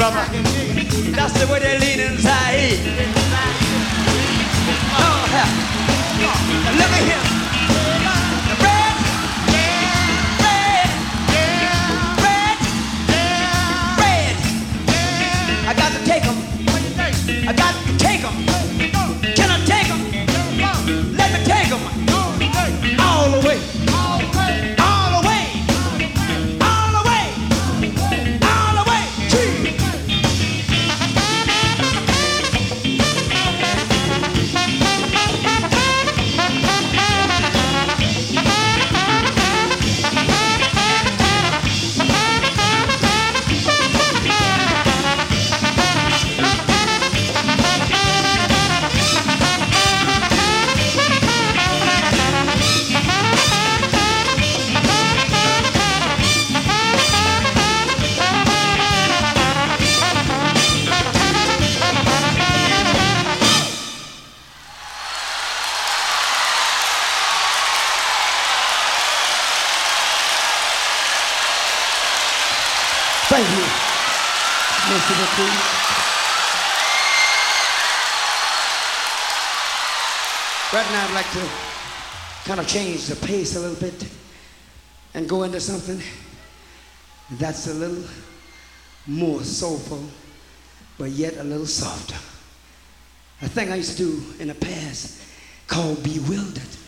brother. That's the way they lean inside. Oh, yeah. Look at him. I got to take him. I got to take him. Can I take him? Let me take him. All the way. All the way. All the way. All the way. Thank you, Mr. McCree. Right now I'd like to kind of change the pace a little bit and go into something that's a little more soulful, but yet a little softer. A thing I used to do in the past called Bewildered.